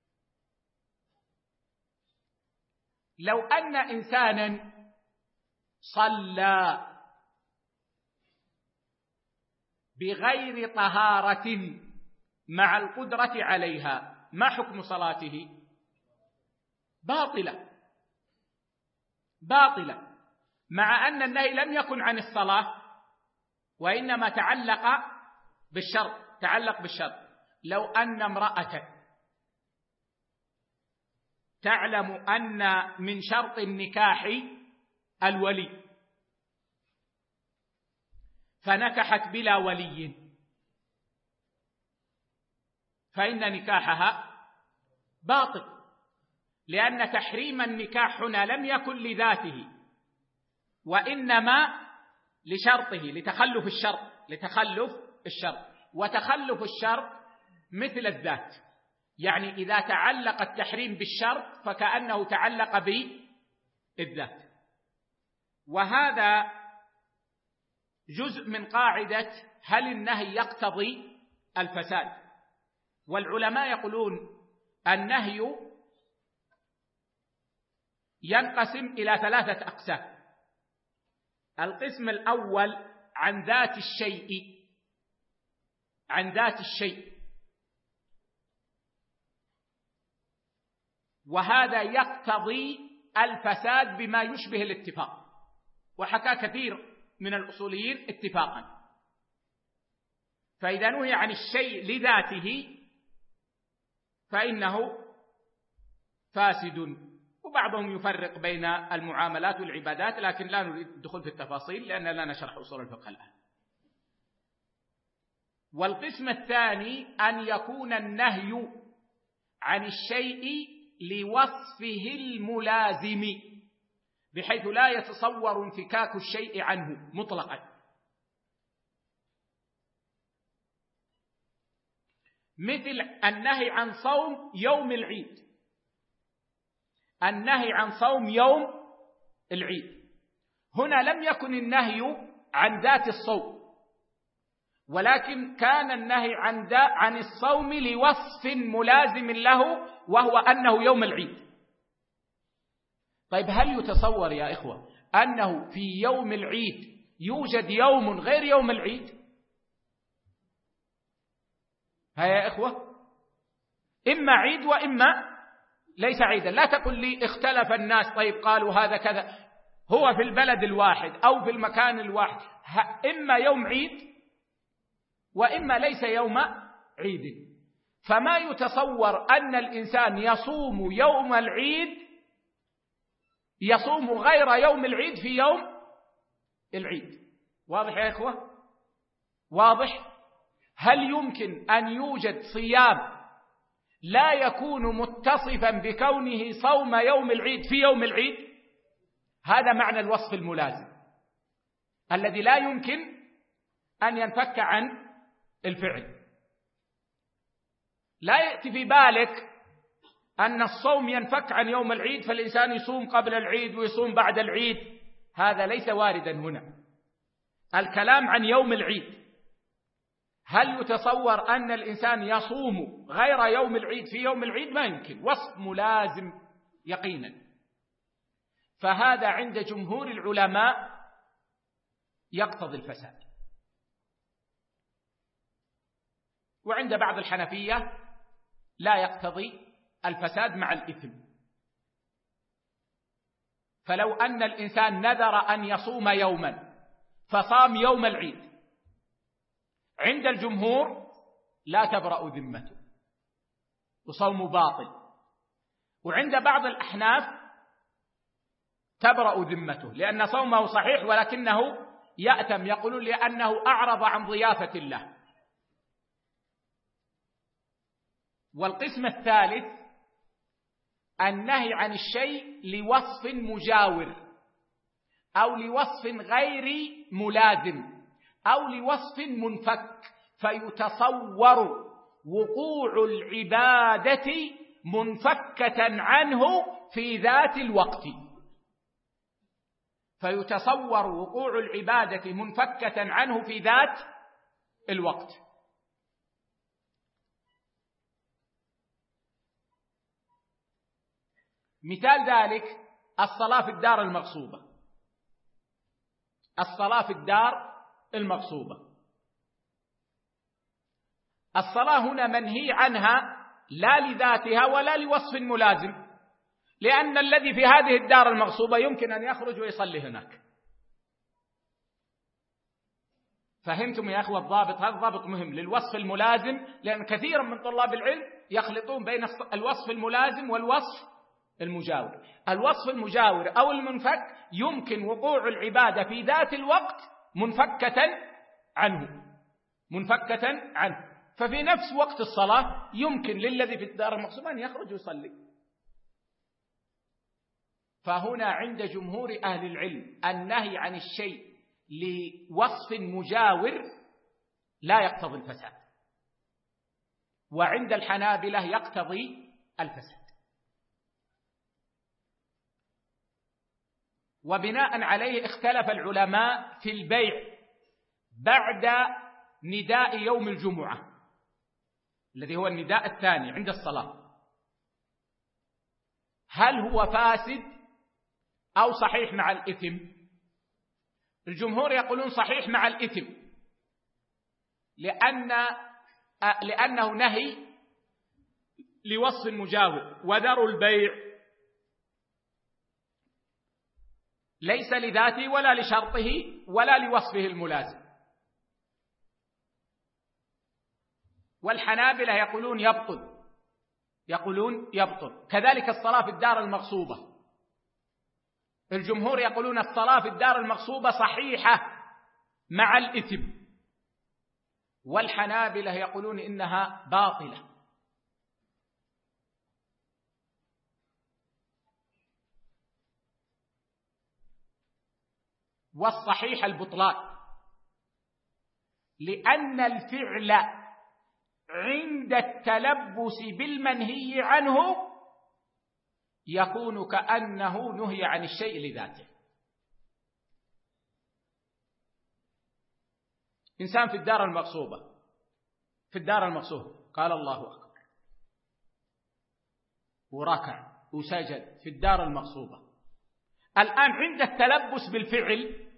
لو أن إنسانا صلى بغير طهارة مع القدرة عليها، ما حكم صلاته؟ باطلة باطلة، مع أن النهي لم يكن عن الصلاة وإنما تعلق بالشرط تعلق بالشرط لو أن امرأة تعلم أن من شرط النكاح الولي فنكحت بلا ولي، فإن نكاحها باطل، لأن تحريم النكاح هنا لم يكن لذاته وإنما لشرطه، لتخلف الشرط لتخلف الشرط وتخلف الشرط مثل الذات، يعني إذا تعلق التحريم بالشرط فكأنه تعلق بالذات. وهذا جزء من قاعدة هل النهي يقتضي الفساد. والعلماء يقولون النهي ينقسم إلى ثلاثة أقسام. القسم الأول عن ذات الشيء عن ذات الشيء وهذا يقتضي الفساد بما يشبه الاتفاق، وحكى كثير من الأصوليين اتفاقا. فإذا نهي عن الشيء لذاته فإنه فاسد. وبعضهم يفرق بين المعاملات والعبادات، لكن لا نريد الدخول في التفاصيل لأننا لا نشرح أصول الفقه الآن. والقسم الثاني أن يكون النهي عن الشيء لوصفه الملازم بحيث لا يتصور انفكاك الشيء عنه مطلقا، مثل النهي عن صوم يوم العيد. النهي عن صوم يوم العيد هنا لم يكن النهي عن ذات الصوم، ولكن كان النهي عن عن الصوم لوصف ملازم له وهو أنه يوم العيد. طيب، هل يتصور يا إخوة أنه في يوم العيد يوجد يوم غير يوم العيد؟ ها يا إخوة، إما عيد وإما ليس عيدا. لا تقل لي اختلف الناس، طيب قالوا هذا كذا، هو في البلد الواحد أو في المكان الواحد إما يوم عيد وإما ليس يوم عيد. فما يتصور أن الإنسان يصوم يوم العيد يصوم غير يوم العيد في يوم العيد. واضح يا إخوة؟ واضح؟ هل يمكن أن يوجد صيام لا يكون متصفا بكونه صوم يوم العيد في يوم العيد؟ هذا معنى الوصف الملازم الذي لا يمكن أن ينفك عن الفعل. لا يأتي في بالك أن الصوم ينفك عن يوم العيد فالإنسان يصوم قبل العيد ويصوم بعد العيد، هذا ليس واردا هنا. الكلام عن يوم العيد. هل يتصور أن الإنسان يصوم غير يوم العيد في يوم العيد؟ ما يمكن، وصف ملازم يقينا. فهذا عند جمهور العلماء يقتضي الفساد، وعند بعض الحنفية لا يقتضي الفساد مع الإثم. فلو أن الإنسان نذر أن يصوم يوما فصام يوم العيد، عند الجمهور لا تبرأ ذمته وصوم باطل، وعند بعض الأحناف تبرأ ذمته لأن صومه صحيح ولكنه يأتم، يقولون لأنه أعرض عن ضيافة الله. والقسم الثالث النهي عن الشيء لوصف مجاور أو لوصف غير ملازم أو لوصف منفك، فيتصور وقوع العبادة منفكة عنه في ذات الوقت فيتصور وقوع العبادة منفكة عنه في ذات الوقت. مثال ذلك الصلاة في الدار المغصوبة. الصلاة في الدار المغصوبة، الصلاة هنا منهي عنها لا لذاتها ولا لوصف ملازم، لأن الذي في هذه الدار المغصوبة يمكن أن يخرج ويصلي هناك. فهمتم يا أخوة الضابط؟ هذا ضابط مهم للوصف الملازم، لأن كثيرا من طلاب العلم يخلطون بين الوصف الملازم والوصف المجاور. الوصف المجاور أو المنفك يمكن وقوع العبادة في ذات الوقت منفكة عنه منفكة عنه ففي نفس وقت الصلاة يمكن للذي في الدار المغصوبة أن يخرج ويصلي. فهنا عند جمهور أهل العلم النهي عن الشيء لوصف مجاور لا يقتضي الفساد، وعند الحنابلة يقتضي الفساد. وبناء عليه اختلف العلماء في البيع بعد نداء يوم الجمعة الذي هو النداء الثاني عند الصلاة، هل هو فاسد أو صحيح مع الإثم؟ الجمهور يقولون صحيح مع الإثم، لأن لأنه نهي لوصف مجاور، وذروا البيع ليس لذاته ولا لشرطه ولا لوصفه الملازم. والحنابلة يقولون يبطل يقولون يبطل كذلك الصلاة في الدار المغصوبة. الجمهور يقولون الصلاة في الدار المغصوبة صحيحة مع الإثم، والحنابلة يقولون إنها باطلة. والصحيح البطلان، لأن الفعل عند التلبس بالمنهي عنه يكون كأنه نهي عن الشيء لذاته. إنسان في الدار المغصوبة في الدار المغصوبة قال الله أكبر وركع وسجد في الدار المغصوبة، الآن عند التلبس بالفعل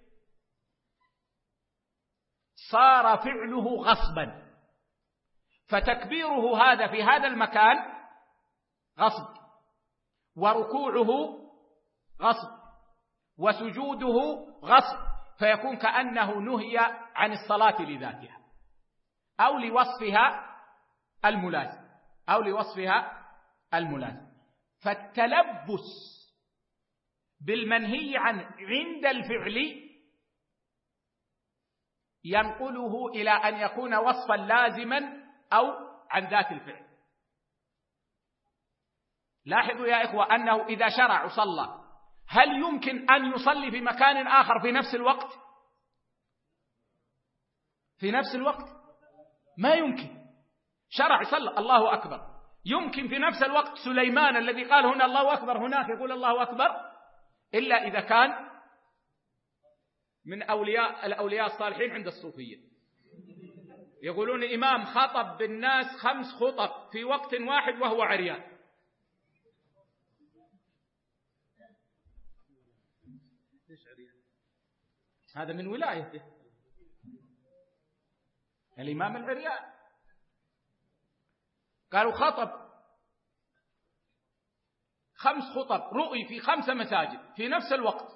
صار فعله غصبا، فتكبيره هذا في هذا المكان غصب، وركوعه غصب، وسجوده غصب، فيكون كأنه نهي عن الصلاة لذاتها أو لوصفها الملازم أو لوصفها الملازم. فالتلبس بالمنهي عن عند الفعل ينقله إلى أن يكون وصفا لازما أو عن ذات الفعل. لاحظوا يا إخوة أنه إذا شرع وصلى هل يمكن أن يصلي في مكان آخر في نفس الوقت؟ في نفس الوقت ما يمكن. شرع صلى الله أكبر، يمكن في نفس الوقت سليمان الذي قال هنا الله أكبر هناك يقول الله أكبر، إلا إذا كان من أولياء الأولياء الصالحين عند الصوفية، يقولون إمام خطب بالناس خمس خطب في وقت واحد وهو عريان. هذا من ولايته الإمام العريان. قالوا خطب خمس خطب رؤي في خمس مساجد في نفس الوقت.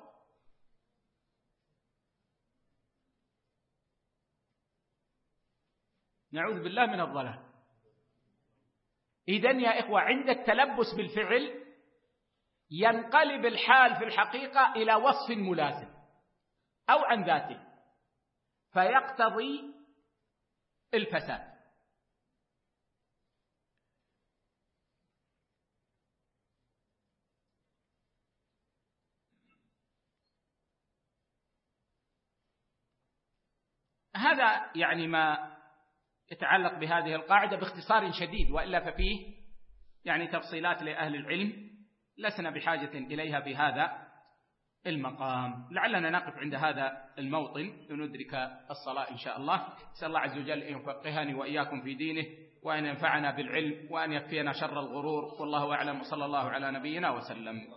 نعوذ بالله من الضلال. إذن يا إخوة عند التلبس بالفعل ينقلب الحال في الحقيقة إلى وصف ملازم أو عن ذاته، فيقتضي الفساد. هذا يعني ما يتعلق بهذه القاعدة باختصار شديد، وإلا ففيه يعني تفصيلات لأهل العلم لسنا بحاجة إليها بهذا المقام. لعلنا نقف عند هذا الموطن لندرك الصلاة إن شاء الله. أسأل الله عز وجل أن يفقهني وإياكم في دينه وأن ينفعنا بالعلم وأن يكفينا شر الغرور، والله أعلم، وصلى الله على نبينا وسلم.